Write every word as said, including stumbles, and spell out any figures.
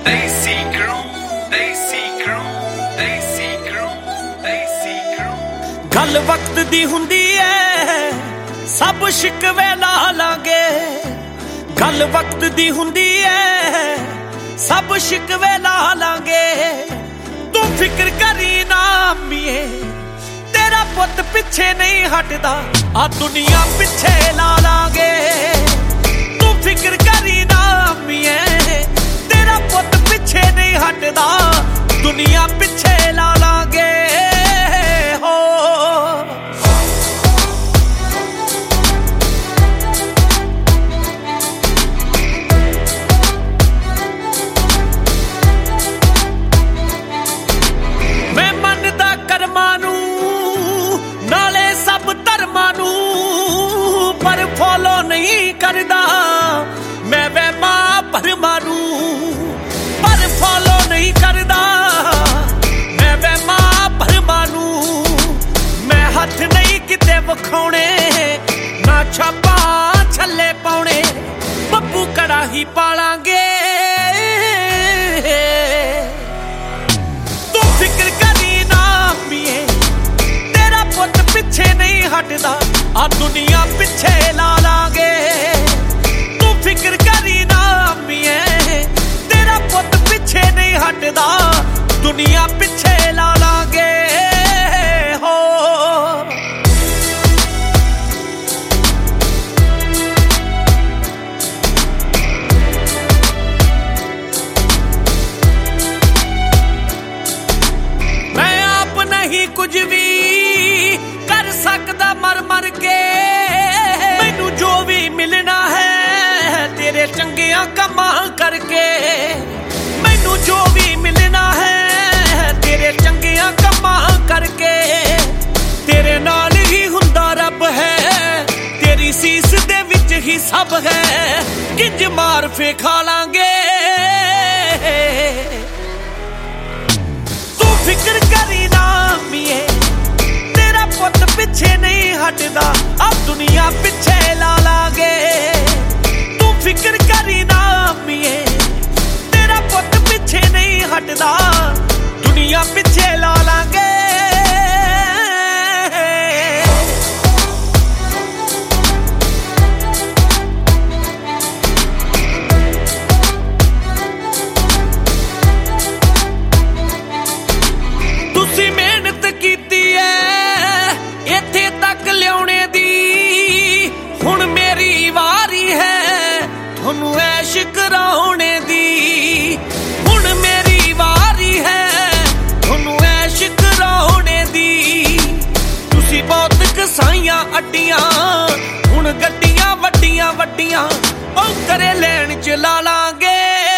Desi crew, Desi crew, Desi crew, Desi crew। गल वक्त दी हुंदी है सब शिकवे ला लांगे, गल वक्त दी हुंदी है सब शिकवे ला लांगे। तू फिक्र करी ना मिए तेरा पुत पिछे नहीं हटदा, आ दुनिया पिछे ला लांगे। तू फिक्र करी ना मिए तेरा पुत पिछे नहीं हटदा, दुनिया पिछे ला लांगे। हो मैं मनदा कर्मां नू नाले सब धर्मां नू, पर फॉलो नहीं करदा मैं वहमां भरमां नू, पर फॉलो नहीं करदा मैं वहमां भरमां नू। मैं हथ नहीं किते वखाउने ना छापा छल्ले पाउणे, बब्बू कड़ाही पालांगे। तू फिक्र करी ना मिए तेरा पुत पिछे नहीं हटदा, आ दुनिया पिछे ला लांगे। तू फिक्र करी ना मिए तेरा पुत पिछे नहीं हटदा, दुनिया पिछे ला लांगे। हो मैं आप नहीं कुछ भी कर सकदा मर मर के, मैनू जो भी मिलना है तेरे चंगियां कमां करके। मैनू जो भी मिलना है तेरे चंगियां कमां करके, तेरे नाल ही हुंदा रब है, तेरी सीस दे विच ही सब है, किंज मार फे खा लांगे। तू फिक्र करी ना मिए तेरा पुत पिछे नहीं हटदा, अब दुनिया पिछे ला लांगे। तू फिक्र करी ना मिए तेरा पुत पिछे नहीं हटदा, दुनिया पिछे ला लांगे। तुसी मेहनत कीती है इत्थे तक लियाने दी, हुण मेरी वारी है थोनू ऐश कराउने दी। हुण मेरी वारी है थोनू ऐश कराउने दी। तुसी बहुत कसाइयां अड्डियां हुण गड्डियां वड्डियां वड्डियां ओ करे लैन च ला लांगे।